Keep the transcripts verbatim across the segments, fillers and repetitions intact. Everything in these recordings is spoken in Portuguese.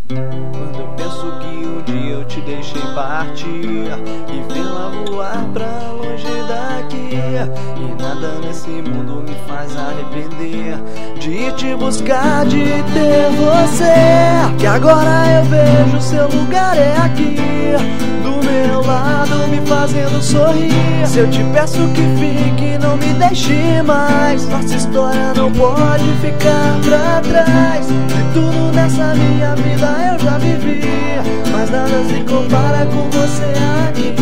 Quando eu penso que um dia eu te deixei partir e vê-la voar pra longe daqui, e nada nesse mundo me faz arrepender de te buscar, de ter você. Que agora eu vejo seu lugar é aqui, do meu lado me fazendo sorrir. Se eu te peço que fique, não me deixe mais. Nossa história não pode ficar pra trás. De tudo nessa minha vida eu já vivi, mas nada se compara com você aqui.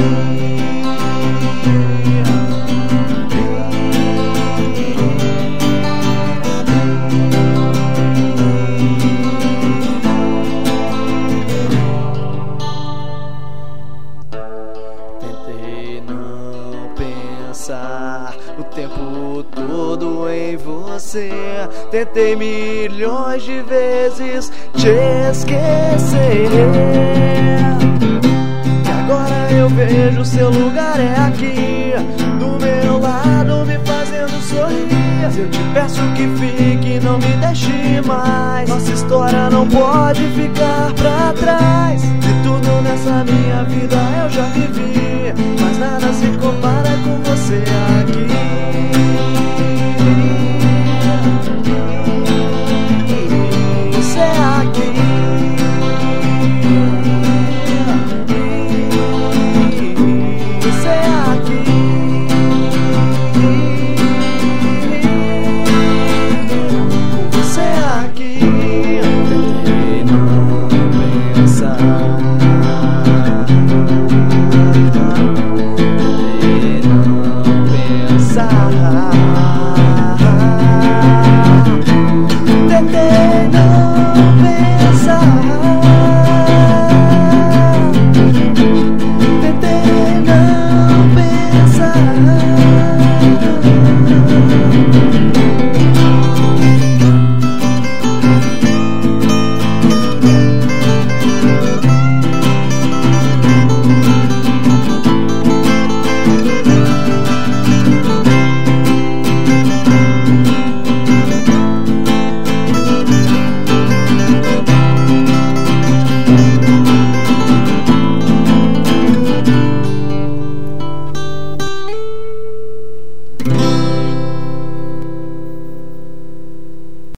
Tentei não pensar o tempo todo em você, tentei milhões de vezes te esquecer. E agora eu vejo seu lugar é aqui, do meu lado me fazendo sorrir. Se eu te peço que fique, não me deixe mais. Nossa história não pode ficar pra trás. De tudo nessa minha vida eu já vivi, mas nada se compara